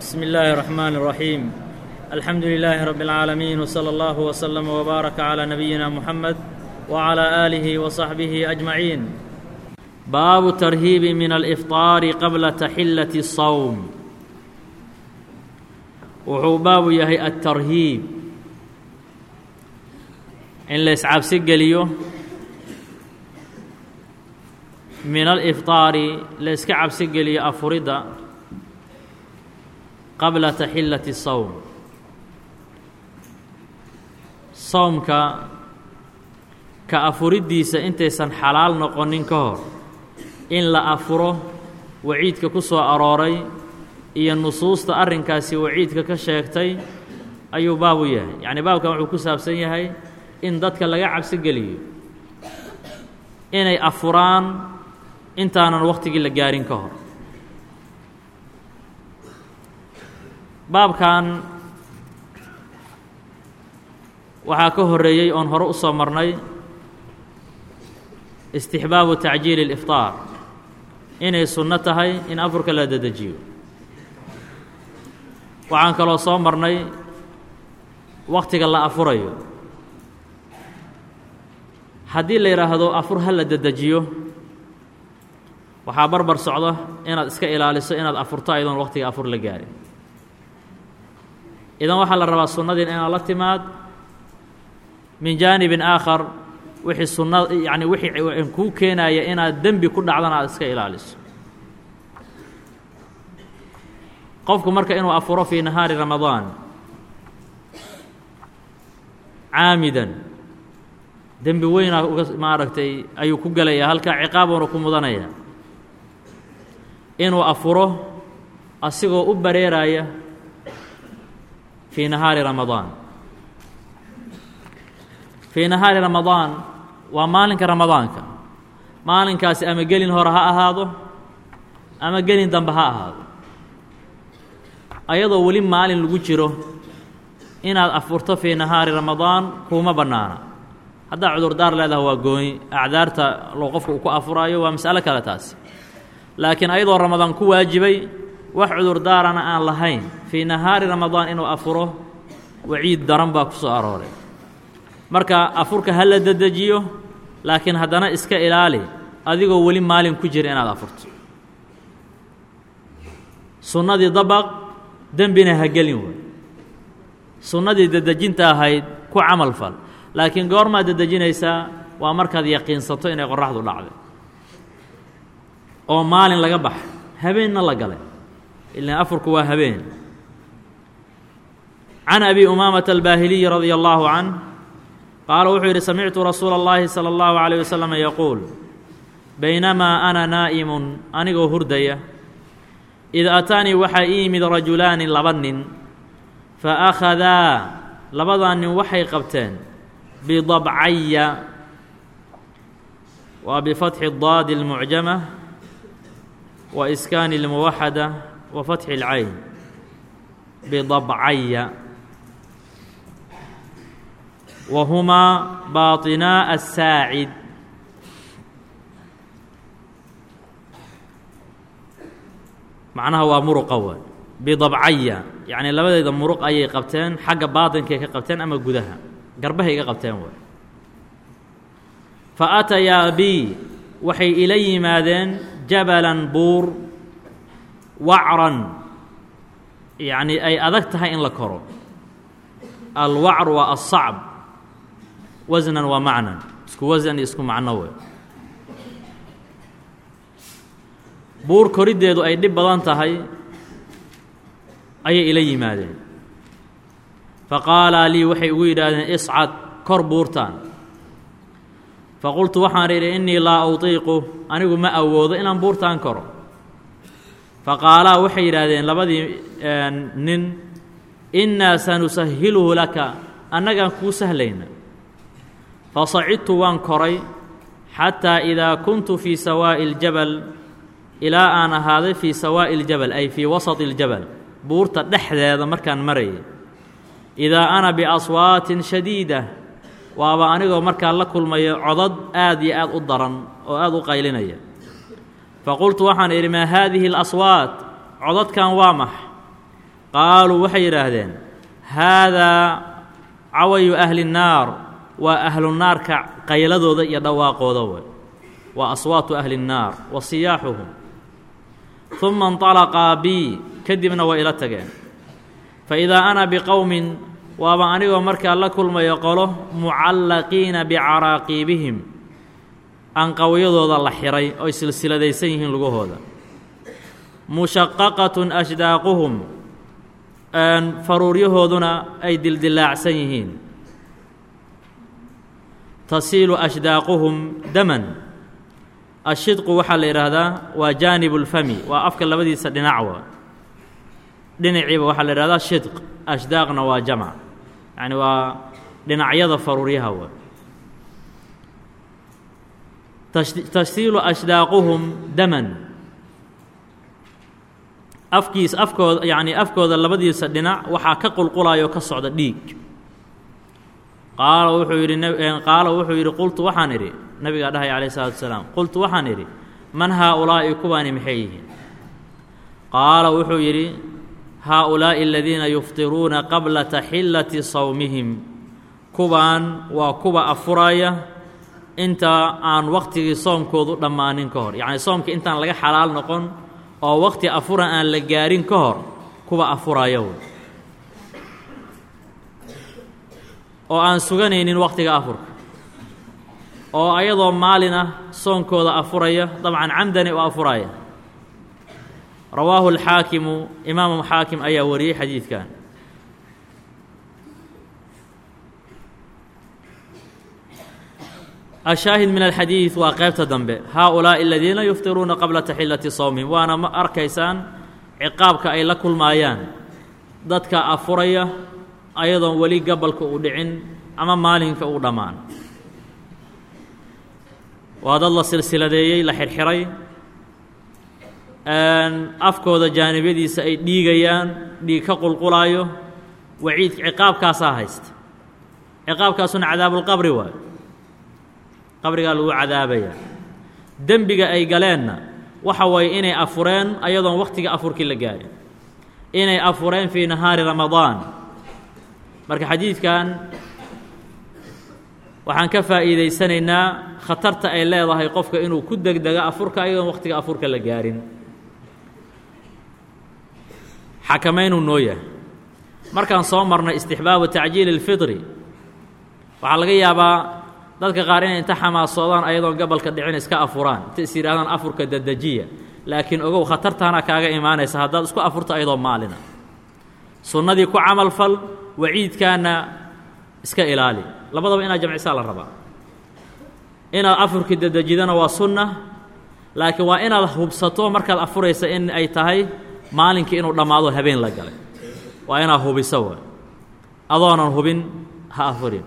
بسم الله الرحمن الرحيم. الحمد لله رب العالمين، وصلى الله وسلم وبارك على نبينا محمد وعلى آله وصحبه أجمعين. باب الترهيب من الإفطار قبل تحلة الصوم. wuxuu baabu yahay الترهيib in la iscabsi geliyo min الإفطاari la iska cabsi geliyo afuridda qabla taxillati الsawm. sawmka ka afuriddiisa intaysan xalaal noqonin ka hor in la afuro waciidka ku soo arooray iyo nusuusta arrinkaasi waciidka ka sheegtay ayuu baabu yahay. yacni baabkan wuxuu ku saabsan yahay in dadka laga cabsi geliyo inay afuraan intaanan wakhtigii la gaarin ka hor. baabkan waxaa ka horreeyey oon hore u soo marnay istixbaabu tacjiili الإfطaar, inay sunno tahay in afurka la dedejiyo. waxaan kaloo soo marnay wakhtiga la afurayo. haddii la yidhaahdo afur ha la dedejiyo, waxaa barbar socda inaad iska ilaaliso inaad afurto ayadoon wakhtiga afur la gaarin. idan waxaa la rabaa sunnadiin inaad la timaad min jaanibin aakhar wixii sunna yacni wixii kuu keenaya inaad dembi ku dhacdana aad iska ilaaliso. qofku marka inuu afuro fii nahaari ramadaan caamidan dembi weynaa uga maaragtay ayuu ku gelayaa, halkaa ciqaabuuna ku mudanaya. inuu afuro asigoo u bareeraya fii nahaari ramadaan. fii nahaari ramadaan waa maalinka ramadaanka. maalinkaasi ama gelin hore ha ahaado ama gelin dambe ha ahaado. ayadoo weli maalin lagu jiro inaad afurto fii nahaari ramadaan kuuma bannaana. haddaa cudurdaar leedaha waa gooni, acdaarta loo qofka uu ku afuraayo waa mas'alo kale taasi. laakiin ayadoo ramadaan ku waajibay wax cudurdaarana aan lahayn fii nahaari ramadaan inuu afuro waciid daran baa ku soo arooray. marka afurka ha la dedejiyo, laakiin haddana iska ilaali adigoo weli maalin ku jira inaad afurto. sunnadii dabaq, dembina ha gelin wey. sunnadii dedejinta ahayd ku camal fal, laakiin goormaad dedejinaysaa waa markaad yaqiinsato inay qorraxdu dhacday oo maalin laga baxay, habeenna la galay. ilaan afurku waa habeen. can abi umaamata albaahiliyi radia allaahu canh qaala wuxuu yidhi samictu rasuula اllaahi salى اllahu عalيه wasalam yaquul baynamaa ana naa'imun anigoo hurdaya id ataanii waxaa ii yimid rajulaani laba nin faakhadaa labadaa nin waxay qabteen bidabcaya waa bifatxi daadi اlmucjama wa iskaani اlmuwaxada wa fatxi اlcayn bidabcaya wa humaa baaطinaa asaacid. macnaha waa muruqa waay. bidabcaya yacni labadeeda muruq ayay qabteen, xagga baatinkay ka qabteen ama gudaha garbahay iga qabteen waay. fa atayaa bii waxay ila yimaadeen jabalan buur wacran yacni ay adag tahay in la koro. alwacr waa alsacb, wasnan waa macnan, isku wasan iyo isku macno wey. buur koriddeedu ay dhib badan tahay ayay ila yimaadeen. faqaalaa lii waxay ugu yidhaahdeen iscad, kor buurtaan. faqultu waxaan idhi innii laa utiiqu, anigu ma awoodo inaan buurtaan koro. faqaalaa waxay yidhaahdeen labadii nin innaa sanusahiluhu laka, annagaan kuu sahlayna. fasacidtu waan koray xataa idaa kuntu fii sawaa'i اljabal, ilaa aan ahaaday fii sawaa'i اljabal ay fii wasati اljabal, buurta dhexdeeda markaan marayay. idaa ana biaswaatin shadiida, waaba anigoo markaan la kulmayo codad aad iyo aad u daran oo aad u qaylinaya. faqultu waxaan idhi maa haadihi اlaswaat, codadkan waa max? qaaluu waxay yidhaahdeen haadaa cawayu ahli الnaar waa ahlu naarka qayladooda iyo dhawaaqooda wey waa aswaatu ahli الnaar wa siyaaxuhum ثuma انطalaqaa bii kadibna way ila tageen faidaa ana biqowmin waaba anigoo markaa la kulmayo qolo mucallaqiina bicaraaqiibihim anqawyadooda la xihay oy silsiladaysan yihiin lugahooda mushaqaqatun ashdaaquhum faruuryahooduna ay dildilaacsan yihiin tasiilu ashdaaquhum daman ashidqu waxaa la yidhaahdaa waa jaanibu اlfami waa afka labadiisa dhinacwa dhinaciiba waxaa la yidhahdaa shidq ashdaaqna waa jamc yacni waa dhinacyada faruuryaha wa tasiilu ashdaaquhum daman afkooda yacni afkooda labadiisa dhinac waxaa ka qulqulayo ka socda dhiig qaala wuxuu yidhi qultu waxaan idhi nabigaa dhahaya calayh isalaatu wasalaam qultu waxaan idhi man haaulaa'i kuwaani maxay yihiin qaala wuxuu yidhi haaulaa'i aladiina yuftiruuna qabla taxillati sawmihim kuwaan waa kuwa afuraya inta aan wakhtigii soomkoodu dhammaanin ka hor yacni soomka intaan laga xalaal noqon oo wakhti afuran aan la gaarin ka hor kuwa afuraya wey oo aan suganaynin wakhtiga afurka oo ayadoo maalin ah soonkooda afuraya dabcan camdani oo afuraya rawaahu alxaakimu imaamu xaakim ayaa wariyey xadiidkan ashaahid min alxadiid waa qaybta dambe haaulaa'i aladiina yuftiruuna qabla taxillati sawmihim waana ma arkaysaan ciqaabka ay la kulmaayaan dadka afuraya ayadoon weli gabalka uu dhicin ama maalinka uu dhammaan waa dad la silsiladeeyey la xirxiray afkooda jaanibyadiisa ay dhiigayaan dhiig ka qulqulaayo waciid ciqaabkaasaa haysta ciqaabkaasuna cadaabulqabri waayo qabrigaa lagu cadaabaya dembiga ay galeenna waxa waye inay afureen ayadoon wakhtiga afurkii la gaarin inay afureen fii nahaari ramadaan marka xadiidkan waxaan ka faa'iidaysanaynaa khatarta ay leedahay qofka inuu ku degdego afurka ayadoon wakhtiga afurka la gaarin xakamaynuu noo yahay markaan soo marnay istixbaabu tacjiili اlfitri waxaa laga yaabaa dadka qaar inay inta xamaasoodaan ayadoon gabalka dhicin iska afuraan inta is yidhahdaan afurka dedejiya laakiin ogow khatartaana kaaga imaanaysa haddaad isku afurto ayadoo maalina sunnadii ku camal fal waciidkaana iska ilaali labadaba inaad jamcisaa la rabaa inaad afurkii dedejidana waa sunna laakiin waa inaad hubsato markaad afuraysa in ay tahay maalinkii inuu dhammaado habeen la galay waa inaad hubiso waay adoonan hubin ha afurin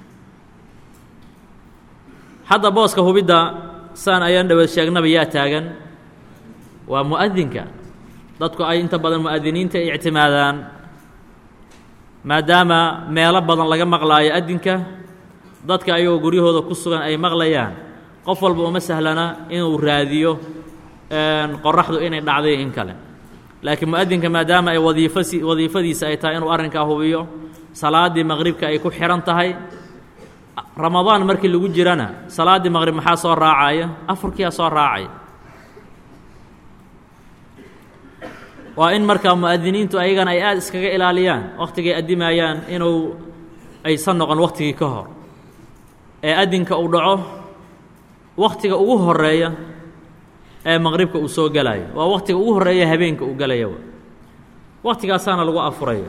hadda booska hubidda saan ayaan dhaweed sheegnaba yaa taagan waa mu'adinka dadku ay inta badan mu'adiniinta ay ictimaadaan maadaama meelo badan laga maqlaayo adinka dadka ayagoo guryahooda ku sugan ay maqlayaan qof walba uma sahlana inuu raadiyo qoraxdu inay dhacday in kale laakiin mu'adinka maadaama ay wadiifadiisa ay tahay inuu arrinkaa hubiyo salaaddii maqribka ay ku xihan tahay ramadaan markii lagu jirana salaaddii maqrib maxaa soo raacaya afurkiyaa soo raacaya waa in markaa mu'adiniintu ayagana ay aada iskaga ilaaliyaan wakhtigay addimayaan inuu aysan noqon wakhtigii ka hor ee adinka uu dhaco wakhtiga ugu horeeya ee maqribka uu soo gelayo waa wakhtiga ugu horeeya habeenka uu gelaya wakhtigaasaana lagu afuraya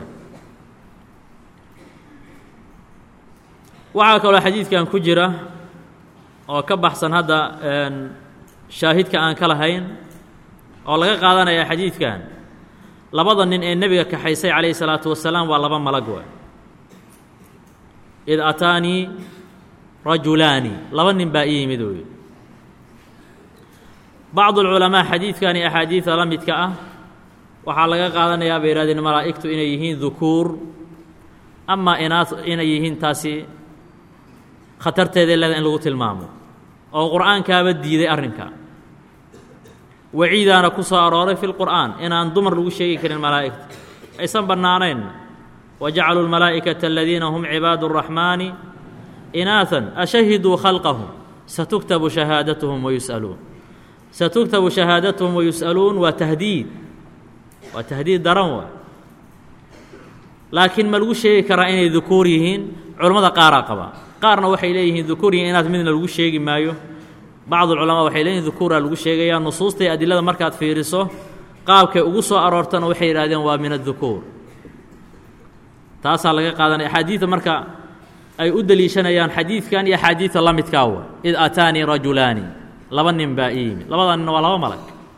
waxaa kaloo xadiidkan ku jira oo ka baxsan hadda shaahidka aan ka lahayn oo laga qaadanaya xadiidkan labada nin ee nebiga kaxaysay calayhi salaatu wasalaam waa laba malag waay id ataanii rajulaani laba nin baa ii yimid ooy bacdu alculamaa xadiidkan iyo axaadiida la midka ah waxaa laga qaadanayaa bay yihahdeen malaa'igtu inay yihiin dukuur amaa inaas inay yihiin taasi khatarteeday leeda in lagu tilmaamo oo qur'aankaaba diiday arrinka waciidaana ku soo arooray fi lqur'aan inaan dumar lagu sheegi karin malaa'igta aysan bannaanayn wajacaluu almalaa'ikata aladiina hum cibaadu الraxmaani inaahan ashahiduu khalqahum satuktabu shahaadatuhum wayus'aluun satuktabu shahaadatuhum wayus'aluun waa tahdiid daran waa laakiin ma lagu sheegi karaa inay dukuur yihiin culammada qaaraa qabaa qaarna waxay leeyihiin dukuur yihiin inaad midna lagu sheegi maayo bacduulculamaa waxay leeyihin dukuuraa lagu sheegayaa nusuustay adilada markaad fiiriso qaabkay ugu soo aroortana waxay yidhahdeen waa min addukuur taasaa laga qaadanaya axaadiida marka ay u deliishanayaan xadiidkan iyo axaadiida la midkaa wa id aataanii rajulaani laba nin baa ii yimid labada ninna waa laba malag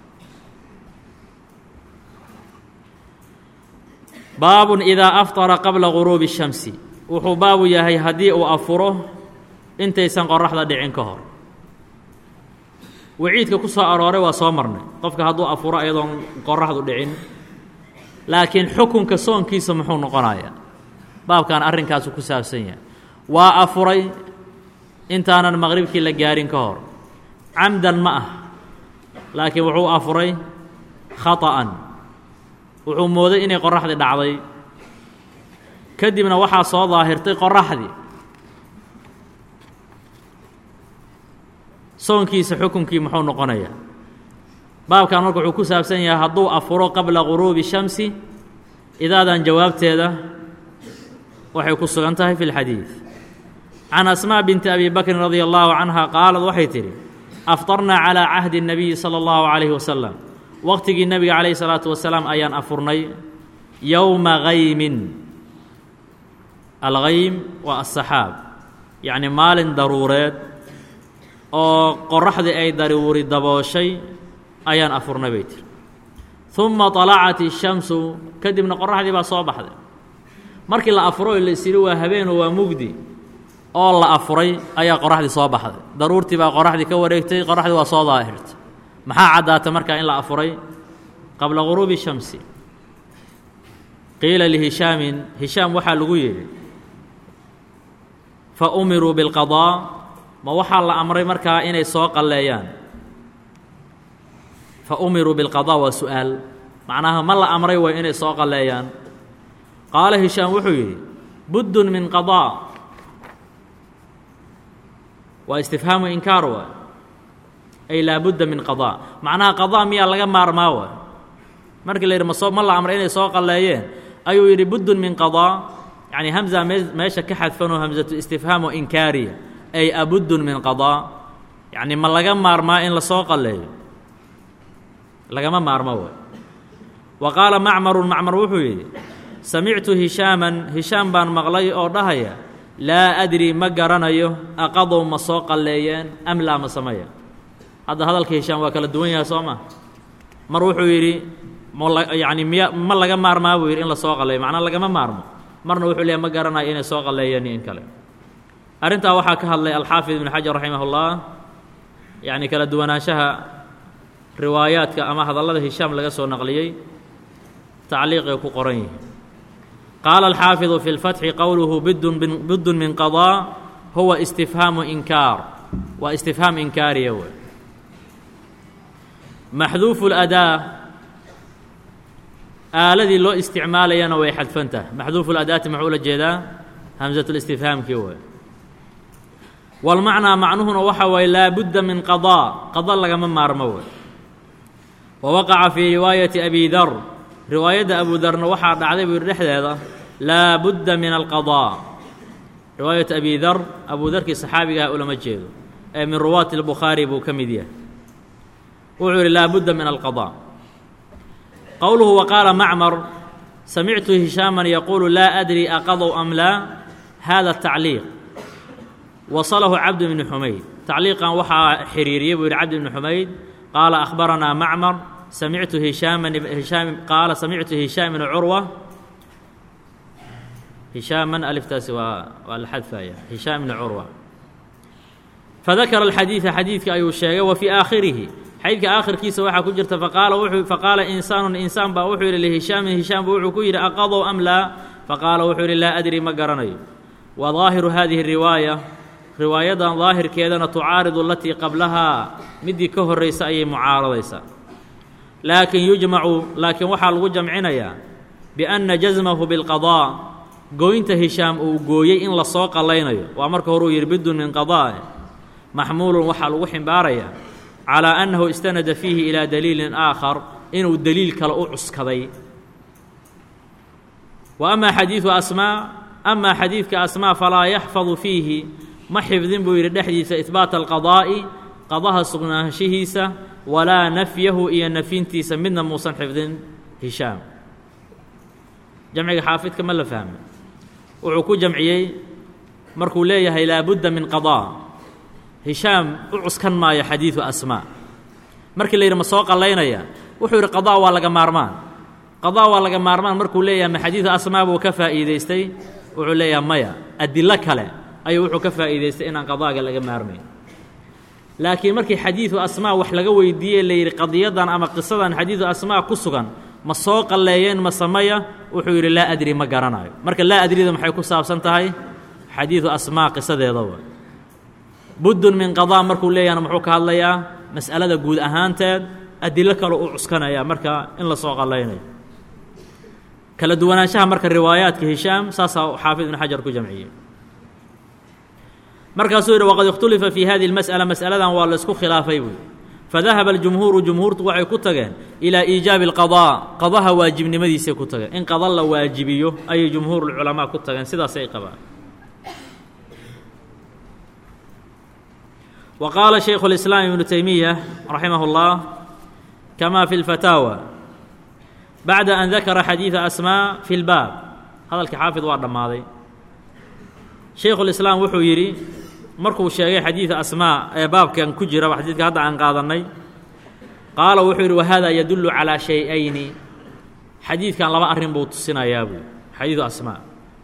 baabun idaa aftara qabla guruubi الshamsi wuxuu baabu yahay haddii uu afuro intaysan qoraxda dhicin ka hor waciidka ku soo arooray waa soo marnay qofka hadduu afuro iyadoon qoraxdu dhicin laakiin xukunka soonkiisa muxuu noqonayaa baabkan arrinkaasu ku saabsan yahay waa afuray intaanan maqribkii la gaarin ka hor camdan ma ah laakiin wuxuu afuray khata'an wuxuu mooday inay qoraxdii dhacday kadibna waxaa soo daahirtay qoraxdii soonkiisa xukunkii muxuu noqonayaa baabkan marka wuxuu ku saabsan yahay hadduu afuro qabla guruubi shamsi idaadan jawaabteeda waxay ku sugan tahay fi اlxadiid can asmاء binti abi bakrin radia allahu canha qaalad waxay tidhi aftarnaa calىa cahdi الnabiyi salى اllahu عalayhi wasalam waqtigii nebiga calayhi الsalaatu wasalaam ayaan afurnay yowma haymin alghaym waa aلsaxaab yacni maalin daruureed oo qoraxdii ay daruuri dabooshay ayaan afurnay bay tiri ثuma طalacat الshamsu kadibna qoraxdii baa soo baxday markii la afuro la is yidhi waa habeenoo waa mugdi oo la afuray ayaa qoraxdii soo baxday daruurtii baa qoraxdii ka wareegtay qoraxdii waa soo daahirtay maxaa caddaata markaa in la afuray qabla guruubi الshamsi qiila lihishaamin hishaam waxaa lagu yidhi fa umiruu biاlqaضاء ma waxaa la amray markaa inay soo qalleeyaan fa umiruu biاlqaضاء waa su'aal macnaha ma la amray way inay soo qalleeyaan qaala hishaam wuxuu yidhi buddun min qaضاء waa istifhaamu inkaar waay ay laa budda min qaضاء macnaha qaضاء miyaa laga maarmaa waay markii la yidhi ma la amray inay soo qalleeyeen ayuu yidhi buddun min qaضاء yacni hamza meesha ka xadfanoo hamsatu istifhaamu inkaariya ay abuddun min qaضاء yacni ma laga maarmaa in la soo qalleeyo lagama maarmo waay wa qaala macmarun macmar wuxuu yidhi samictu hishaaman hishaam baan maqlay oo dhahaya laa adri ma garanayo aqadow ma soo qalleeyeen am laa ma sameya hadda hadalka hishaam waa kala duwan yahay soo ma mar wuxuu yidhi yani ma laga maarmaa buu yidhi in la soo qalleeyo macnaa lagama maarmo marna wuxuu leeyahy ma garanayo inay soo qalleeyeen iyo in kale arrintaa waxaa ka hadlay alxaafid ibn xajar raximah اllah yacni kala duwanaanshaha riwaayaadka ama hadallada hishaam laga soo naqliyey tacliiqay ku qoran yihi qaala alxaafidu fi اlfatxi qowluhu buddun min qaضاء huwa istifhaamu inkaar waa istifhaam inkaariya wey maxduufu اladaa aaladii loo isticmaalayana way xadfantaha maxduufu ladaati maxuu la jeedaa hamsatulistifhaamkii wey walmacnaa macnuhuna waxa waye laa budda min qaضاء qada lagama maarmo wey wa waqaca fii riwaayati abi dar riwaayadda abu darna waxaa dhacday buu yidhi dhexdeeda laa budda min alqaضاء riwaayatu abi dar abu darkii saxaabigaha ulama jeedo ee min ruwaati اlbukhaari buu ka mid yahay wuxuu yidhi laa budda min alqaضاء qowluhu waqaala macmar samictu hishaaman yaquulu laa adri aqadow am laa hada tacliiq wasalahu cabd bni xumayd tacliiqan waxaa xiriiriyey buu yidhi cabd bni xumayd qaala akhbaranaa macmar samictu qaala samictu hishaam bni curwa hishaaman aliftaasi waa la xadfaya hishaam bni curwa fadakara alxadiida xadiidka ayuu sheegay wa fii aakhirihi xadiidka aakhirkiisa waxaa ku jirta faqaala insaanun insaan baa wuxuu yidhi lihishaamin hishaam buu wuxuu ku yidhi aqadow am laa faqaala wuxuu yidhi laa adri ma garanayo wa daahiru hadihi riwaaya riwaayadan daahirkeedana tucaaridu alatii qablahaa midii ka horraysa ayay mucaaradaysaa laakiin waxaa lagu jamcinayaa biأnna jasmahu biاlqaضاء gooynta hishaam uu gooyey in la soo qallaynayo waa marka horuu yidhi bidun min qadaaءe maxmuulun waxaa lagu ximbaarayaa calىa annahu istanada fiihi ilaa daliilin aakhar inuu deliil kale u cuskaday wa amaa xadiidu asmaa amaa xadiidka asmaa falaa yaxfadu fiihi ma xifdin buu yidhi dhexdiisa ihbaata alqadaa'i qadaha sugnaanshihiisa walaa nafyahu iyo nafyintiisa midna muusan xifdin hishaam jamciga xaafidka ma la fahmay wuxuu ku jamciyey markuu leeyahay laabudda min qadaa hishaam u cuskan maayo xadiidu asmaa markii la yidhi ma soo qallaynaya wuxuu yidhi qadaa waa laga maarmaan qadaa waa laga maarmaan markuu leeyahay ma xadiidu asmaa buu ka faa'iidaystay wuxuu leeyahay maya adilo kale ayuu wuxuu ka faa'iidaystay inaan qadaaga laga maarmayn laakiin markii xadiidu asmaa wax laga weydiiyey la yidhi qadiyadan ama qisadan xadiidu asmaa ku sugan ma soo qalleeyeen ma samaya wuxuu yidhi laa adri ma garanayo marka laa adrida maxay ku saabsan tahay xadiidu asmaa qisadeedaba buddun min qadaa markuu leeyahana muxuu ka hadlayaa mas'alada guud ahaanteed adilo kale u cuskanaya marka in la soo qallaynayo kala duwanaanshaha marka riwaayaadka hishaam saasaa xaafid ibnu xajar ku jamciyey markaasuu yidhi waqad ikhtulifa fii hadihi اlmas'ala mas'aladan waa la isku khilaafay buui fadahaba aljumhuuru jumhuurtu waxay ku tageen ilaa iijaabi اlqadaa qadaha waajibnimadiisay ku tageen in qada la waajibiyo ayay jumhuurulculamaa ku tageen sidaasay qabaan wa qaala shaykhu اlislaam ibnu taymiya raximah اllah kama fi اlfataawa bacda an dakara xadiida asmaa fi اlbaab hadalkii xaafid waa dhammaaday shaykhulislaam wuxuu yidhi markuu sheegay xadiida asmaa ee baabkan ku jira xadiidka hadda aan qaadannay qaala wuxuu yidhi wahada yadullu calaa shay-ayni xadiidkan laba arrin buu tusinayaa buui xadiidu asmaa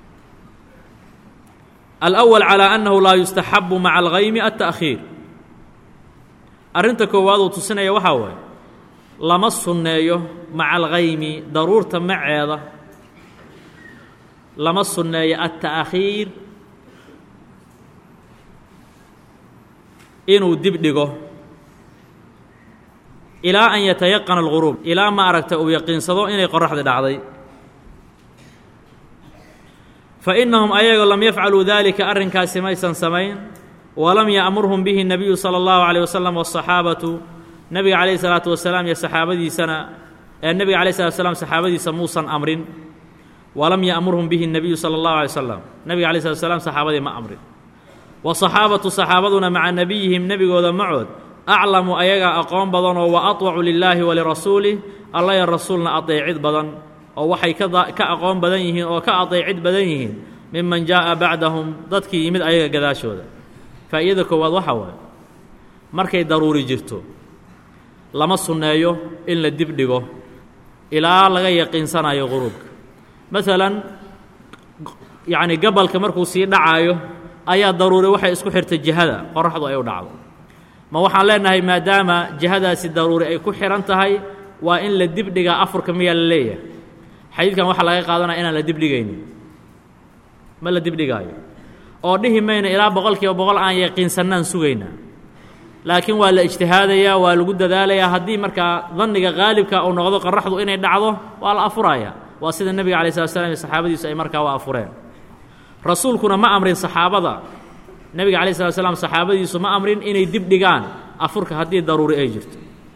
alأwal calىa annahu laa yustaxabu maca algaymi alta'khiir arrinta koowaad uu tusinaya waxaa waaye lama sunneeyo maca algaymi daruurta maceeda lama sunneeyo alta'khiir inuu dib dhigo ilaa an yatayaqana alguruub ilaa ma aragta uu yaqiinsado inay qoraxdi dhacday fa innahum ayago lam yafcaluu daalika arrinkaasi maysan samayn walam ya'murhum bihi الnabiyu salى اllahu عalيه wasalam waالصaxaabatu nebiga calayh الsalaatu wasalaam iyo saxaabadiisana nebiga alayh الsalatu wasalaam saxaabadiisa muusan amrin walam ya'murhum bihi الnabiyu salى اllahu عalيه wasalam nebiga alayh الsalatu wasalaam saxaabadii ma amrin waصaxaabatu saxaabaduna maca nebiyihim nebigooda macood aclamu ayagaa aqoon badanoo wa aطwacu lilaahi walirasuulih alla ya rasuulna adeecid badan oo waxay ka aqoon badan yihiin oo ka adeecid badan yihiin miman jaaءa bacdahum dadkii yimid ayaga gadaashooda faa'iidada koowaad waxaa waaye markay daruuri jirto lama sunneeyo in la dib dhigo ilaa laga yaqiinsanayo quruubka maalan yacni gabalka markuu sii dhacaayo ayaa daruuri waxay isku xirtay jihada qoraxdu ay u dhacdo ma waxaan leenahay maadaama jihadaasi daruuri ay ku xihan tahay waa in la dib dhigaa afurka miyaa la leeyahay xadiidkan waxaa laga qaadanaya inaan la dibdhigaynin ma la dibdhigaayo oo dhihi mayno ilaa 100% aan yaqiinsanaan sugaynaa laakiin waa la ijtihaadayaa waa lagu dadaalayaa haddii markaa danniga qaalibka uu noqdo qoraxdu inay dhacdo waa la afurayaa waa sida nebiga calayi slat slam iyo saxaabadiisu ay markaa waa afureen rasuulkuna ma amrin saxaabada nebiga calayi slat slam saxaabadiisu ma amrin inay dib dhigaan afurka haddii daruuri ay jirto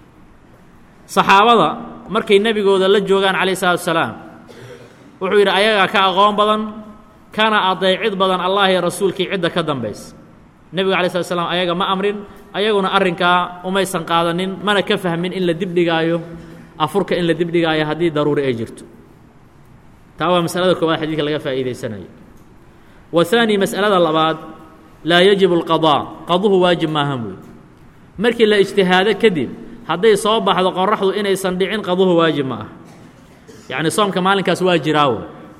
saxaabada markay nebigooda la joogaan calayh salatu wasalaam wuxuu yidhi ayagaa ka aqoon badan kana adeecid badan allah iyo rasuulkii cidda ka dambaysa nebiga alay slat slam ayaga ma amrin ayaguna arrinkaa umaysan qaadanin mana ka fahmin in la dibdhigaayo afurka in la dibdhigaayo haddii daruuri ay jirto taa waa masalada koowaad xadiidka laga faa'iidaysanayo wahaani mas'alada labaad laa yajibu alqadaa qaduhu waajib maahan buy markii la ijtihaado kadib hadday soo baxdo qoraxdu inaysan dhicin qaduhu waajib ma ah yacni soomka maalinkaas waa jiraawo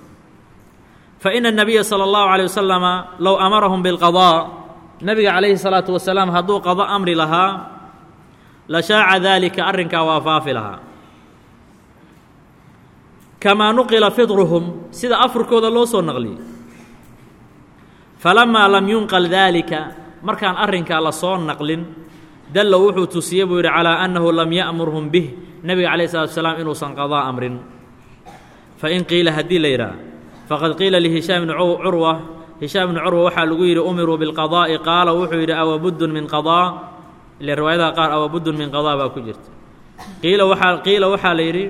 fa ina الnabiya salى اllahu عalيه wasalama low amarahum biاlqadaa nebiga calayhi الsalaatu wasalaam hadduu qado amri lahaa la shaaca daalika arrinkaa waa faafi lahaa kamaa nuqila fidruhum sida afurkooda loo soo naqliyey falamaa lam yunqal daalika markaan arrinkaa la soo naqlin dalla wuxuu tusiyey buu yidhi calaa annahu lam ya'murhum bih nebiga calayh salatu wasalaam inuusan qadaa amrin fain qiila haddii la yidhaah faqad qiila lihishaam bni curwa hishaam bni curwa waxaa lagu yidhi umiruu bilqadaa'i qaala wuxuu yidhi awabuddun min qadaa ile riwaayadaha qaar awabuddun min qadaa baa ku jirta qiila waxaa la yidhi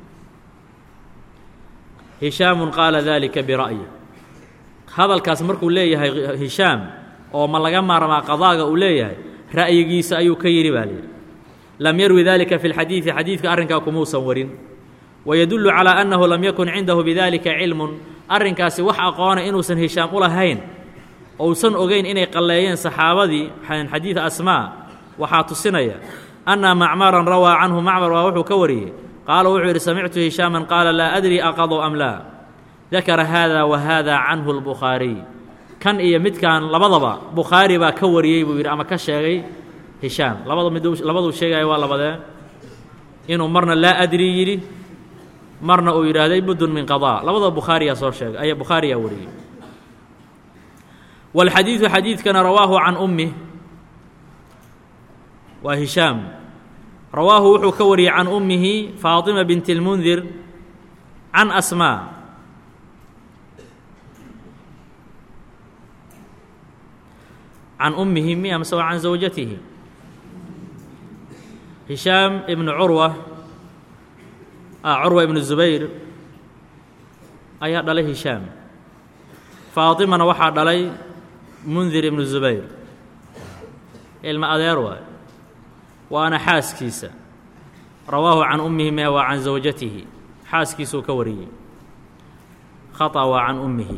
hishaamun qaala dalika bira'yi hadalkaas markuu leeyahay hishaam oo ma laga maarmaa qadaaga uu leeyahay ra'yigiisa ayuu ka yidhi baa layidhi lam yarwi dalika fi lxadiidi xadiidka arrinkaa kumuusan warin wayadullu calaa annahu lam yakun cindahu bidalika cilmun arrinkaasi wax aqoona inuusan hishaam u lahayn ousan ogeyn inay qalleeyeen saxaabadii xadiida asmaa waxaa tusinaya anna macmaran rawaa canhu macmar waa wuxuu ka wariyey qaala wuxuu yidhi samictu hishaaman qaala laa adri aqadu am laa dakara haada wa haada canhu lbukhaariy kan iyo midkan labadaba bukhaari baa ka wariyey buu yidhi ama ka sheegay hishaam labaduu sheegaya waa labadee inuu marna laa adri yidhi marna uu yidhaahday buddun min qadaa labadaba bukhaariyaa soo sheegay bukhaariyaa wariyey wاlxadiidu xadiidkana rawaahu can ummih waa hishaam rawaahu wuxuu ka wariyey can ummihi faaطima binti اlmundir can asmaa can ummihi miya mase waa can zawjatihi hishaam ibnu curwa ibnu zubayr ayaa dhalay hishaam faaطimana waxaa dhalay mundir ibnu zubayr ilma adeer waay waana xaaskiisa rawaahu can ummihi miya waa can zawjatihi xaaskiisuu ka wariyey khaطأ waa can ummihi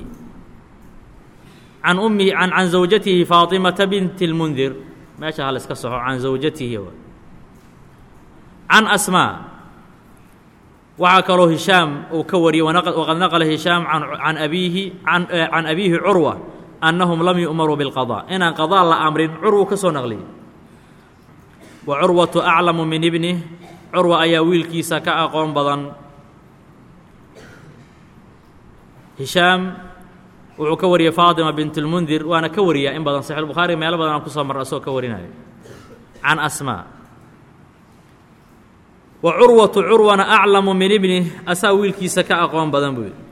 can zawjatihi faaطimata binti اlmundir meesha ha la iska soxo can zawjatihi can asmaa waxaa kaloo hishaam uu ka wariyey waqad naqla hishaam can abiihi curwa annahum lam yu'maruu biاlqaضاء inaan qaضاء la amrin curwu ka soo naqliyey wa curwatu aclamu min ibnih curwa ayaa wiilkiisa ka aqoon badan hishaam wuxuu ka wariyey faaطima bint اlmundir waana ka wariyaa in badan saxiix الbukhaari meelo badan aan ku soo marra asagoo ka warinayo can asmaa wa curwatu curwana aclamu min ibnih asaa wiilkiisa ka aqoon badan buu yidhi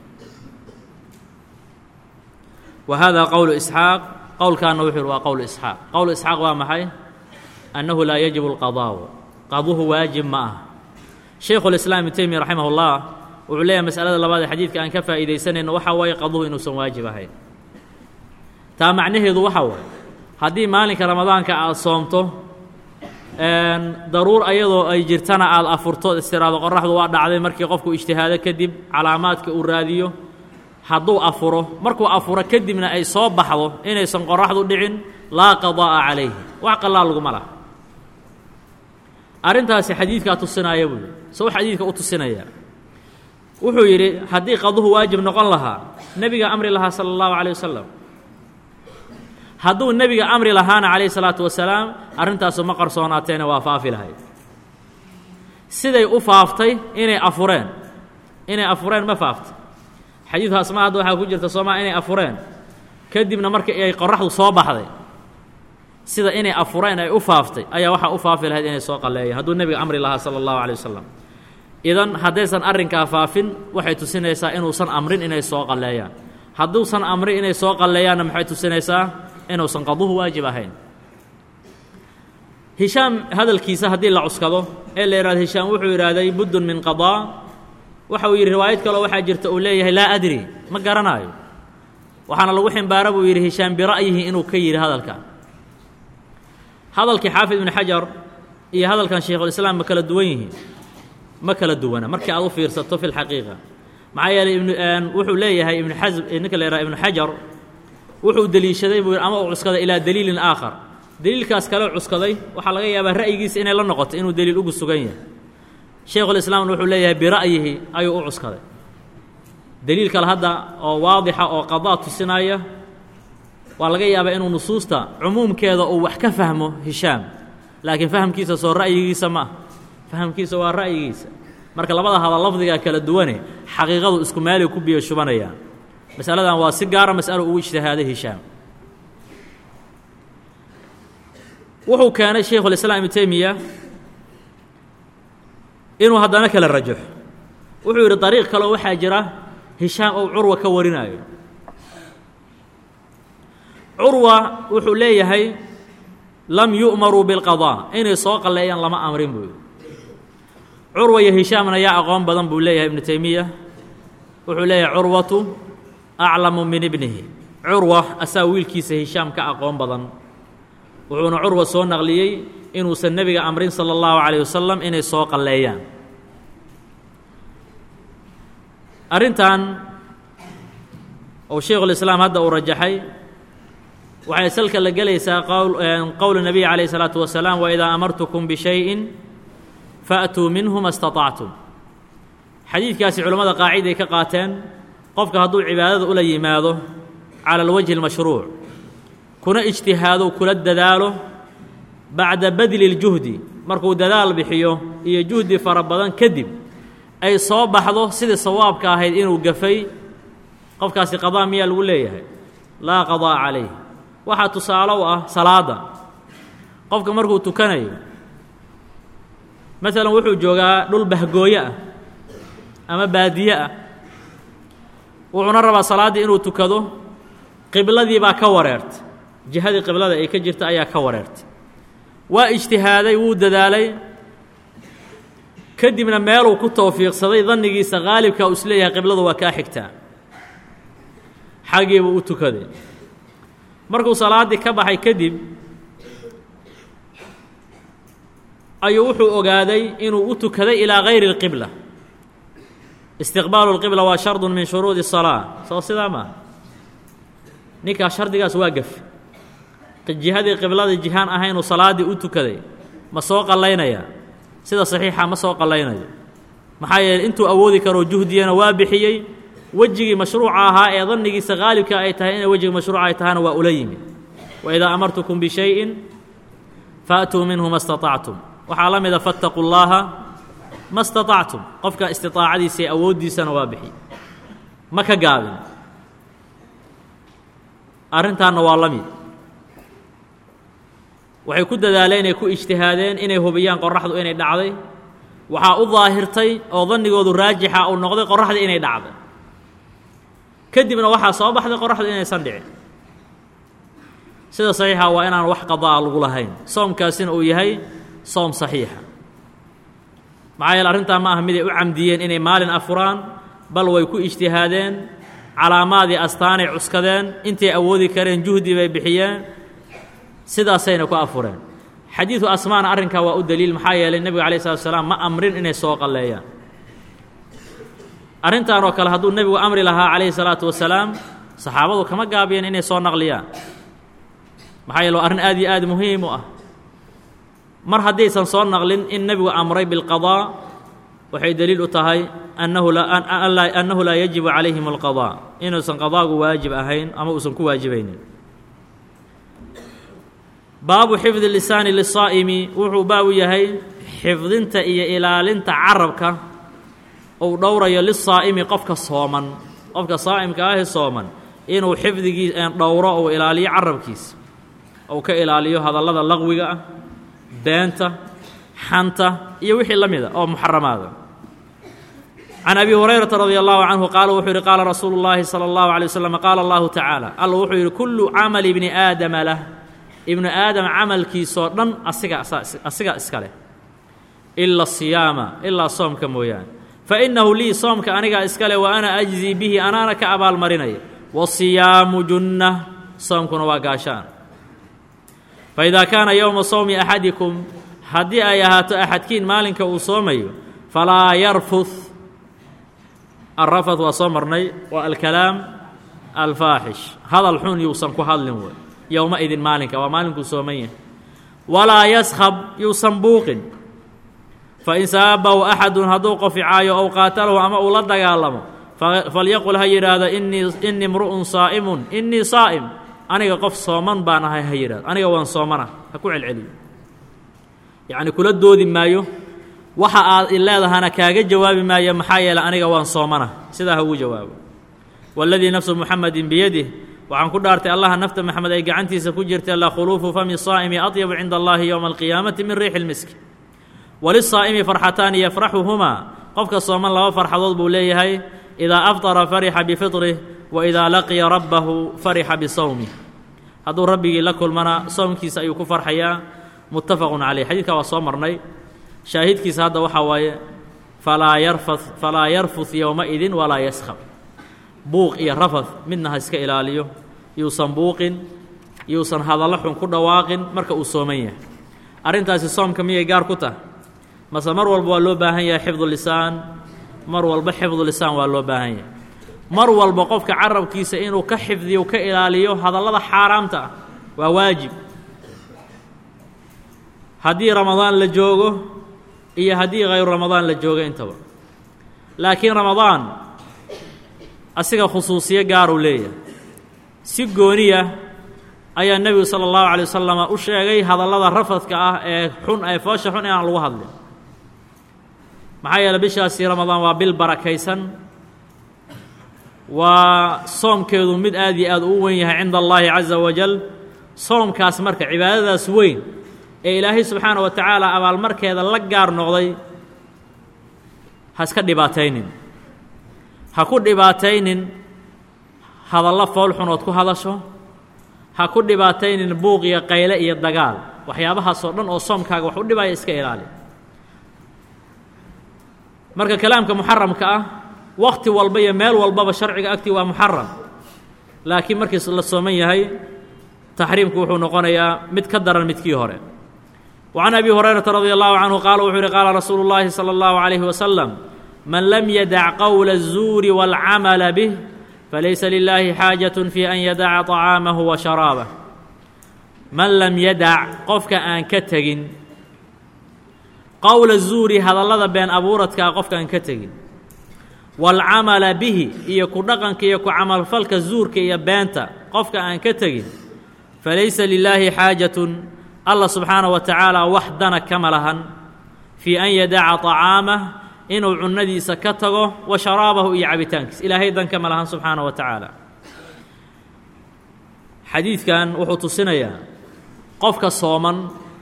wa haadaa qowlu isxaaq qowlkaana wuxuu yidhi waa qowlu isxaaq qowlu isxaaq waa maxay annahu laa yajibu اlqadaa'u qaduhu waajib ma aha shaykhu اlislaam ibnu taymiya raximah اllah wuxuu leeyahay masalada labaad ee xadiidka aan ka faa'iidaysanayno waxaa waaye qaduhu inuusan waajib ahayn taa macnaheedu waxaa waaye haddii maalinka ramadaanka aad soomto daruur ayadoo ay jirtana aad afurto istiraado qoraxdu waa dhacday markii qofku ijtihaado kadib calaamaadka uu raadiyo hadduu afuro markuu afuro kadibna ay soo baxdo inaysan qoraxdu dhicin laa qadaa'a calayhi wax qallaa laguma laha arrintaasi xadiidkaa tusinaya buu yidhi sow xadiidka u tusinaya wuxuu yidhi haddii qaduhu waajib noqon lahaa nebiga amri lahaa sala allahu calayh wasalam hadduu nebiga amri lahaana calayhi salaatu wasalaam arrintaasu ma qarsoonaateena waa faafi lahayd siday u faaftay inay afureen ma faaftay xadiidka asmaa hadda waxaa ku jirta soomaa inay afureen kadibna markii ay qoraxdu soo baxday sida inay afureen ay u faaftay ayaa waxaa u faafi lahayd inay soo qalleeyeen hadduu nebiga amri lahaa sala allahu calayh wasalam idan haddaysan arrinkaa faafin waxay tusinaysaa inuusan amrin inay soo qalleeyaan hadduusan amrin inay soo qalleeyaanna maxay tusinaysaa inuusan qaduhu waajib ahayn hishaam hadalkiisa haddii la cuskado ee la yidhahdo hishaam wuxuu yidhaahday buddun min qadaa waxa uu yidhi riwaayad kaloo waxaa jirta uu leeyahay laa adri ma garanaayo waxaana lagu ximbaara buu yidhi hishaam bira'yihi inuu ka yidhi hadalka hadalkii xaafid ibnu xajar iyo hadalkan shaykhulislaam ma kala duwan yihiin ma kala duwana markii aad u fiirsato fi lxaqiiqa maxaa yeelay wuxuu leeyahay ninka la yidhaha ibnu xajar wuxuu deliishaday buu ama uu cuskaday ilaa daliilin aakhar deliilkaas kale cuskaday waxaa laga yaabaa ra'yigiisa inay la noqoto inuu deliil ugu sugan yahay shaykhulislaamna wuxuu leeyahay bira'yihi ayuu u cuskaday deliil kale hadda oo waadixa oo qadaa tusinaya waa laga yaabaa inuu nusuusta cumuumkeeda uu wax ka fahmo hishaam laakiin fahamkiisa soo ra'yigiisa ma ah fahamkiisa waa ra'yigiisa marka labada hadal lafdigaa kala duwane xaqiiqadu isku meelay ku biyo shubanayaan masaladan waa si gaara mas'alo ugu ijtihaaday hishaam wuxuu keenay shaykhulislaam ibnu taymiya inuu haddana kala rajaxo wuxuu yidhi dariiq kaleo waxaa jira hishaam ou curwa ka warinaayo curwa wuxuu leeyahay lam yu'maruu bilqadaa inay soo qalleeyaan lama amrin buu yidhi curwa iyo hishaamna yaa aqoon badan buu leeyahay ibnu taymiya wuxuu leeyahay curwatu aclamu min ibnihi curwa asaa wiilkiisa hishaam ka aqoon badan wuxuuna curwa soo naqliyey inuusan nebiga amrin sala allahu calayh wasalam inay soo qalleeyaan arrintan oo shaykhulislaam hadda uu rajaxay waxay salka la gelaysaa qowl nabiy calayh isalaatu wasalaam waidaa amartukum bishayin fa'tuu minhu ma istatactum xadiidkaasi culammada qaaciday ka qaateen qofka hadduu cibaadada ula yimaado cala alwajhi almashruuc kuna ijtihaado kula dadaalo bacda badli اljuhdi markuu dadaal bixiyo iyo juhdi fara badan kadib ay soo baxdo sidii sawaabka ahayd inuu gafay qofkaasi qadaa miyaa lagu leeyahay laa qadaa calayh waxaa tusaale u ah salaadda qofka markuu tukanayo maalan wuxuu joogaa dhul bahgooyo ah ama baadiye ah wuxuuna rabaa salaaddii inuu tukado qibladii baa ka wareertay jihadii qiblada ay ka jirta ayaa ka wareertay waa ijtihaaday wuu dadaalay kadibna meeluu ku tawfiiqsaday dannigiisa qaalibka uu isleeyahay qibladu waa kaa xigtaa xaggiibuu u tukaday markuu salaaddii ka baxay kadib ayuu wuxuu ogaaday inuu u tukaday ilaa gayri اlqibla istiqbaalu اlqibla waa shardun min shuruudi الsalaa soo sidaa maa ninkaas shardigaas waa gafe jihadii qiblada jihaan ahaynuu salaaddii u tukaday ma soo qallaynaya sida saxiixa ma soo qallaynayo maxaa yeeley intuu awoodi karoo juhdiyana waa bixiyey wejigii mashruuca ahaa ee dannigiisa qaalibka ay tahay inay wejigi mashruuca ay tahana waa ula yimid waidaa amartukum bishayin fa'tuu minhu ma istatactum waxaa la mida fattaquu llaaha ma istatactum qofka istiطaacadiisa ee awooddiisana waa bixi ma ka gaabin arrintaanna waa la mid waxay ku dadaaleen inay ku ijtihaadeen inay hubiyaan qorraxdu inay dhacday waxaa u daahirtay oo dannigoodu raajixa uu noqday qorraxdii inay dhacday kadibna waxaa soo baxday qorraxdu inaysan dhicin sida saxiixa waa inaan wax qadaa lagu lahayn soomkaasina uu yahay soom saxiixa maxaa yeele arrintaa ma aha miday u camdiyeen inay maalin afuraan bal way ku ijtihaadeen calaamaadii astaanay cuskadeen intay awoodi kareen juhdi bay bixiyeen sidaasayna ku afureen xadiidu asmaana arrinkaa waa u daliil maxaa yeelay nebigu alayh salatu wasalaam ma amrin inay soo qalleeyaan arrintan oo kale hadduu nebigu amri lahaa calayhi salaatu wasalaam saxaabadu kama gaabiyeen inay soo naqliyaan maxaa yeele waa arrin aad iyo aad muhiim u ah mar haddaysan soo naqlin in nebigu amray bilqadaa waxay daliil u tahay annahu laa yajibu calayhim alqadaa inuusan qadaagu waajib ahayn ama uusan ku waajibaynin baabu xifdi lisaani lisaa'imi wuxuu baabu yahay xifdinta iyo ilaalinta carabka uu dhowrayo lisaa'imi qofka sooman qofka saa'imka ahi sooman inuu xifdigii dhowro uu ilaaliyo carabkiisa ou ka ilaaliyo hadallada laqwiga ah beenta xanta iyo wixii la mida oo muxaramaada can abi hurayrata radia allahu canhu qaala wuxuu yidhi qaala rasuulu llaahi sala allahu alay wasalam qaala allahu tacaala alla wuxuu yidhi kullu camali ibni aadama lah ibnu aadam camalkiisoo dhan asiga iska leh ila asiyaama ilaa soomka mooyaane fa innahu lii soomka anigaa iska leh wa ana ajzii bihi anaana ka abaalmarinaya wasiyaamu junna soomkuna waa gaashaan faidaa kaana yowma sawmi axadikum haddii ay ahaato axadkiin maalinka uu soomayo falaa yarfud alrafad waa soo marnay waa alkalaam alfaaxish hadal xun yuusan ku hadlin wey yowma idin maalinka waa maalinkuu sooman yahay walaa yaskhab yuusan buuqin fain saabahu axadun hadduu qoficaayo ow qaatalahu ama uu la dagaalamo falyaqul ha yidhaahdo innii imru'un saa'imun innii saa'im aniga qof sooman baan ahay ha yidhahdo aniga waan soomana ha ku celceliyo yacni kula doodi maayo waxa aad leedahana kaaga jawaabi maayo maxaa yeeley aniga waan soomana sidaa ha ugu jawaabo waaladii nafsu muxamedin biyadih waxaan ku dhaartay allaha nafta maxamed ay gacantiisa ku jirtay la khuluufu fami saa'imi atyabu cinda allahi yowma alqiyaamati min riixi lmiski walisaa'imi farxataani yafraxuhumaa qofka sooman laba farxadood buu leeyahay idaa aftara farixa bifiطrih wa idaa laqiya rabbahu farixa bisawmih hadduu rabbigii la kulmana soomkiisa ayuu ku farxayaa muttafaqun calayh xadiidkaa waa soo marnay shaahidkiisa hadda waxaa waaye falaa yarfuth yowmaidin walaa yaskhab buuq iyo rafad midna ha iska ilaaliyo yuusan buuqin yuusan hadallo xun ku dhawaaqin marka uu sooman yahay arrintaasi soomka miyay gaar ku tahay mase mar walba waa loo baahan yahay xifdu lisaan mar walba xifdu lisaan waa loo baahan yahay mar walba qofka carabkiisa inuu ka xifdiyo ka ilaaliyo hadallada xaaraamta ah waa waajib haddii ramadaan la joogo iyo haddii hayru ramadaan la joogo intaba laakiin ramadaan asiga khusuusiyo gaaruu leeyahay si gooniya ayaa nebigu sala allahu calay wasalama u sheegay hadallada rafadka ah ee xun ee foosha xun inaan lagu hadlin maxaa yeeley bishaasi ramadaan waa bil barakaysan waa soomkeedu mid aad iyo aad u weyn yahay cinda allaahi caza wajal soomkaas marka cibaadadaas weyn ee ilaahay subxaana wa tacaala abaalmarkeeda la gaar noqday ha iska dhibaataynin ha ku dhibaataynin hadallo fool xunood ku hadasho ha ku dhibaataynin buuq iyo qayle iyo dagaal waxyaabahaasoo dhan oo soomkaaga wax u dhibaya iska ilaali marka kalaamka muxaramka ah waqti walba iyo meel walbaba sharciga agtii waa muxaram laakiin markii la sooman yahay taxriimku wuxuu noqonayaa mid ka daran midkii hore وعن أبي هريرة رضي الله عنه قال وxuu قال رsuuل اللhi صلى الله عليه وسلم من لم يدع qول الزور والعمل به فليس لله xاaجة في أن يدع طعاaمه وشhراaبه من لم يدع qofka aan ka tegin qowla الزuuri hadallada been abuuradkaa qofka aan ka tegin والcamala bihi iyo ku dhaqanka iyo ku camalfalka zuurka iyo beenta qofka aan ka tegin falaysa لilaahi xاaجaة allah subxaanaه wa tacaala wax dana kama lahan fii an yadaca طacaamah inuu cunnadiisa ka tago wa sharaabahu iyo cabitaankiisa ilaahay dan kama lahan subxaanaه wa tacaala xadiidkan wuxuu tusinayaa qofka sooman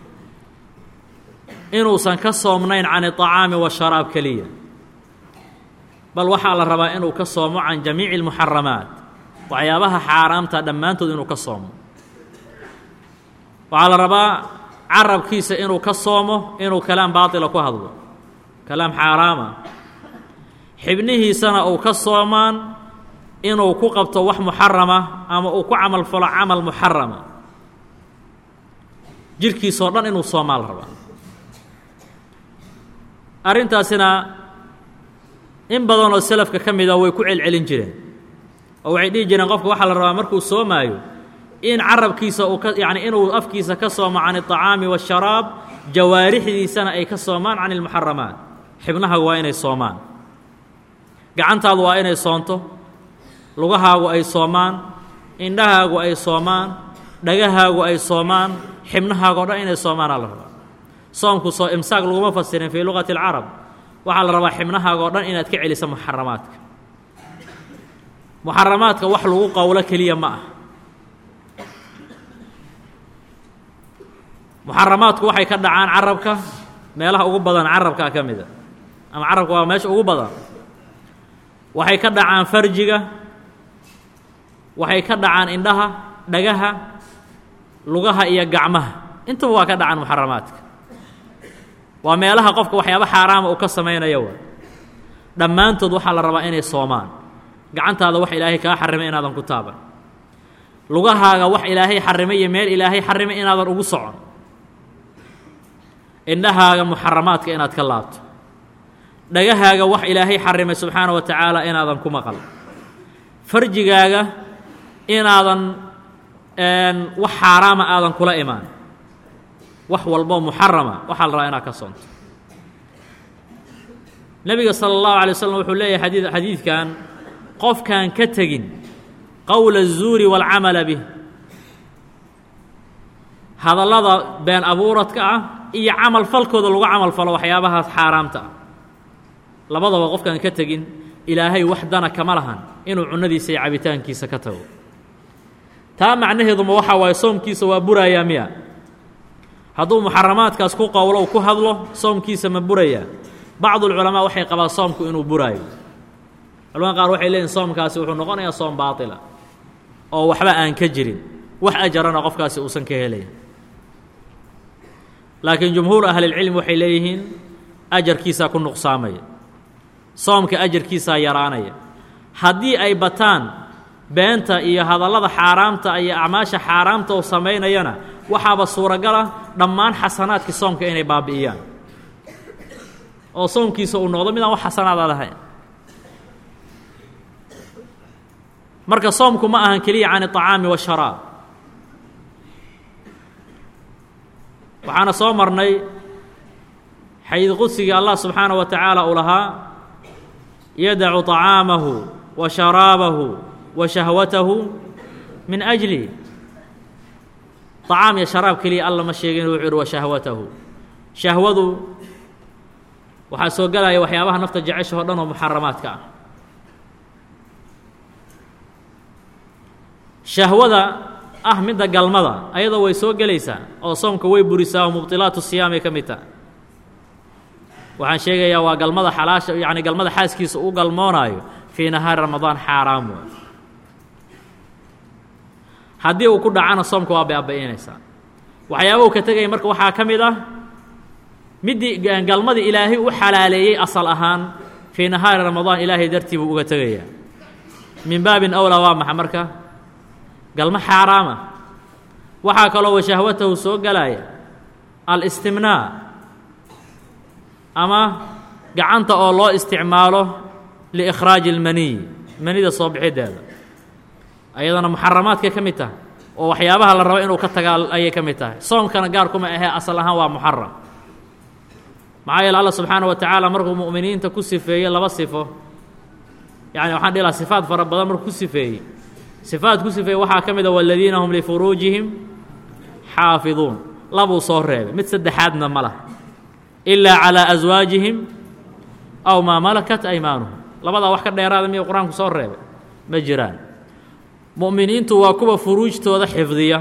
inuusan ka soomnayn can الطacaami waالsharaab keliya bal waxaa la rabaa inuu ka soomo can jamiici الmuxaramaat waxyaabaha xaaraamta dhammaantood inuu ka soomo waxaa la rabaa carabkiisa inuu ka soomo inuu kalaam baatila ku hadlo kalaam xaaraama xibnihiisana uu ka soomaan inuu ku qabto wax muxarama ama uu ku camal falo camal muxarama jirhkiisoo dhan inuu soomaa la rabaa arrintaasina in badanoo selafka ka mida way ku celcelin jireen oo waxay dhihi jireen qofka waxaa la rabaa markuu soomaayo in carabkiisa uu ka yacni inuu afkiisa ka soomo can الطacaami waالsharaab jawaarixdiisana ay ka soomaan can اlmuxaramaat xibnahaagu waa inay soomaan gacantaadu waa inay soonto lugahaagu ay soomaan indhahaagu ay soomaan dhagahaagu ay soomaan xibnahaagoo dhan inay soomaanaa la rabaa soomku soo imsaaq laguma fasirin fii lugati اlcarab waxaa la rabaa xibnahaagoo dhan inaad ka celiso muxaramaadka muxaramaadka wax lagu qowlo keliya ma ah muxaramaadku waxay ka dhacaan carabka meelaha ugu badan carabkaa ka mida ama carabka waa meesha ugu badan waxay ka dhacaan farjiga waxay ka dhacaan indhaha dhagaha lugaha iyo gacmaha intaba waa ka dhacaan muxaramaadka waa meelaha qofka waxyaaba xaaraama uu ka samaynayo waa dhammaantood waxaa la rabaa inay soomaan gacantaada wax ilaahay kaa xarimay inaadan ku taaban lugahaaga wax ilaahay xarimay iyo meel ilaahay xarimay inaadan ugu socon indhahaaga muxaramaadka inaad ka laabto dhagahaaga wax ilaahay xarimay subxaana wa tacaala inaadan ku maqal farjigaaga inaadan wax xaaraama aadan kula imaan wax walbo muxarama waxaa la rabaa inaad ka soonto nebiga salى اllahu alay waslm wuxuu leeyahay xadiidkan qofkaan ka tegin qowla الzuuri wاlcamala bih hadallada been abuuradka ah iyo camal falkooda lagu camal falo waxyaabahaas xaaraamta ah labadaba qofkaan ka tegin ilaahay wax dana kama lahan inuu cunnadiisa iyo cabitaankiisa ka tago taa macnaheeduma waxaa waaye soomkiisa waa burayaa miya hadduu muxaramaadkaas ku qowlo ku hadlo soomkiisa ma burayaa bacdu alculamaa waxay qabaan soomku inuu buraayo culamada qaar waxay leeyihin soomkaasi wuxuu noqonayaa soom baatila oo waxba aan ka jirin wax ajarana qofkaasi uusan ka helayn laakiin jumhuur ahlilcilmi waxay leeyihiin ajarkiisaa ku nuqsaamaya soomka ajarkiisaa yaraanaya haddii ay bataan beenta iyo hadallada xaaraamta iyo acmaasha xaaraamta oo samaynayana waxaaba suuragal ah dhammaan xasanaadkii soomka inay baabi'iyaan oo soomkiisa uu noqdo midaan wax xasanaada lahayn marka soomku ma ahan keliya can iطacaami waasharaab waxaana soo marnay xadiid qudsigii allah subxaanaه wa tacaala uu lahaa yadacu طacaamahu wa sharaabahu wa shahwatahu min ajli طacaam iyo sharaab keliya alla ma sheegin wuxuu yihi wa shahwatahu shahwadu waxaa soo gelaya waxyaabaha nafta jecesha oo dhan oo muxaramaadka ah shahwada ah midda galmada ayadoo way soo gelaysaa oo soomka way burisaa oo mubطilaatu siyaamay ka mid taha waxaan sheegayaa waa galmada xalaasha yacni galmada xaaskiisa uu galmoonaayo fii nahaari ramadaan xaaraam waay haddii uu ku dhacana soomka waa baabi'inaysaa waxyaabahu ka tegaya marka waxaa ka mid ah middii galmadii ilaahay u xalaaleeyey asal ahaan fii nahaari ramadaan ilaahay dartii buu uga tegayaa min baabin awlaa waa maxa marka galmo xaaraama waxaa kaloo washahwatahu soo gelaya alistimnaa ama gacanta oo loo isticmaalo liikhraaji اlmaniy manida soo bixiddeeda ayadana muxaramaadkay ka mid tahay oo waxyaabaha la rabo inuu ka tagaa ayay ka mid tahay soomkana gaar kuma ahee asal ahaan waa muxaram maxaa yeele allah subxaanaه wa tacaala markuu mu'miniinta ku sifeeyey laba sifo yani waxaan dhihi lahaa sifaad fara badan markuu ku sifeeyey sifaad ku sifeeyey waxaa ka mid a waladiina hum lifuruujihim xaafiduun labuu soo reebay mid saddexaadna ma laha ilaa calىa aswaajihim aw maa malakat aymaanuhum labadaa wax ka dheeraada miyuu qur-aanku soo reebay ma jiraan mu'miniintu waa kuwa furuujtooda xifdiya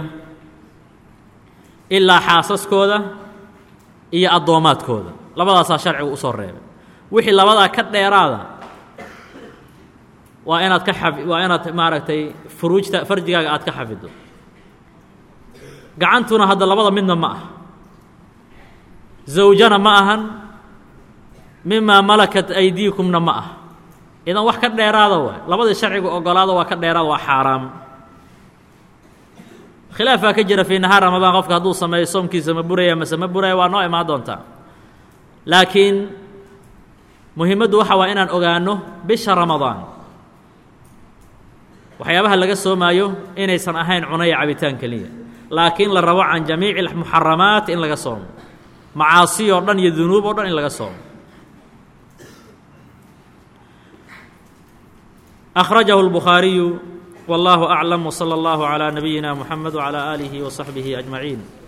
ilaa xaasaskooda iyo addoomaadkooda labadaasaa sharcigu u soo reebay wixii labadaa ka dheeraada waa inaad waa inaad maaragtay furuujta farjigaaga aad ka xafiddo gacantuna hadda labada midna ma ah zawjana ma ahan mimaa malakat aydiikumna ma ah idan wax ka dheeraada waay labadii sharcigu ogolaada waa ka dheeraada waa xaaraam khilaafaa ka jira fii nahaar ramadaan qofka hadduu sameeyo soomkiisa ma buraya mase ma buraya waa noo imaan doontaa laakiin muhiimaddu waxa waa inaan ogaanno bisha ramadaan waxyaabaha laga soomaayo inaysan ahayn cunaya cabitaan keliya laakiin la rabo can jamiici almuxaramaat in laga soomo macaasi oo dhan iyo dunuub oo dhan in laga soomo أخرجه البخاري والله أعلم وصلى الله على نبينا محمد وعلى آله وصحبه أجمعين